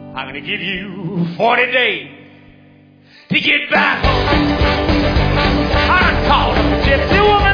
I'm going to give you 40 days to get back home. I called up a gypsy woman.